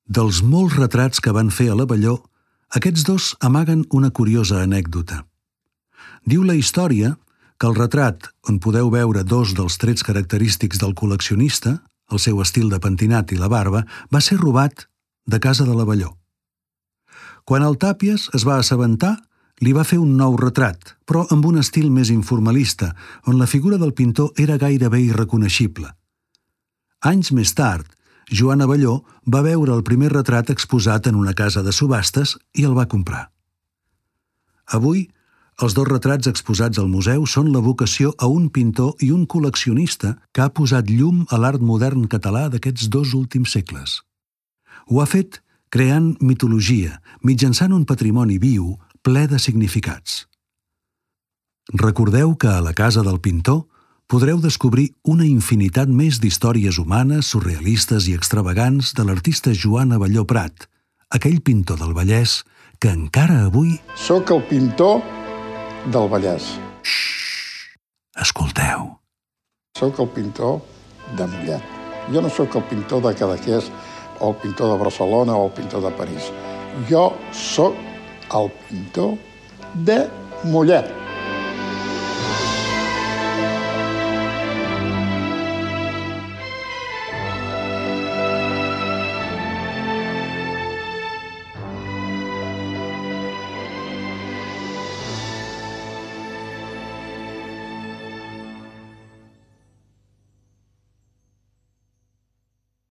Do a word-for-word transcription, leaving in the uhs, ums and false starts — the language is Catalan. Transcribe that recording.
Dels molts retrats que van fer a l'Abelló, aquests dos amaguen una curiosa anècdota. Diu la història que el retrat, on podeu veure dos dels trets característics del col·leccionista, el seu estil de pentinat i la barba, va ser robat de casa de l'Abelló. Quan el Tàpies es va assabentar, li va fer un nou retrat, però amb un estil més informalista, on la figura del pintor era gairebé irreconeixible. Anys més tard, Joan Abelló va veure el primer retrat exposat en una casa de subhastes i el va comprar. Avui, els dos retrats exposats al museu són l'evocació a un pintor i un col·leccionista que ha posat llum a l'art modern català d'aquests dos últims segles. Ho ha fet creant mitologia, mitjançant un patrimoni viu ple de significats. Recordeu que a la casa del pintor podreu descobrir una infinitat més d'històries humanes, surrealistes i extravagants de l'artista Joan Abelló Prat, aquell pintor del Vallès que encara avui... Soc el pintor del Vallès. Xxxt! Escolteu. Soc el pintor de Mollet. Jo no sóc el pintor de Cadaqués o el pintor de Barcelona o el pintor de París. Jo sóc el pintor de Mollet.